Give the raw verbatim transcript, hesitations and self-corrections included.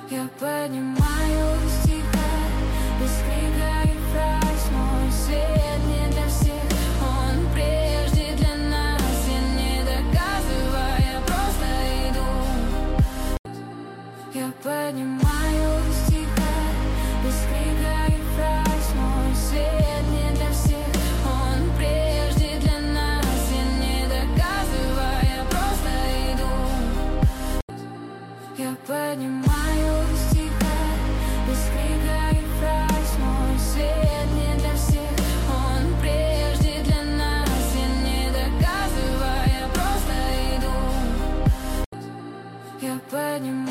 Я поднимаю стиха, без крика и фраз. Мой свет не для всех, он прежде для нас. Я не доказываю, я просто иду. Я поднимаю стиха, без крика и фраз. Мой свет не для всех, он прежде для нас. Я не доказываю, я просто иду. Я поднимаю стиха, без крика и фраз. Мой свет не для всех, он прежде для нас. Я не доказываю, я просто иду. Я поднимаю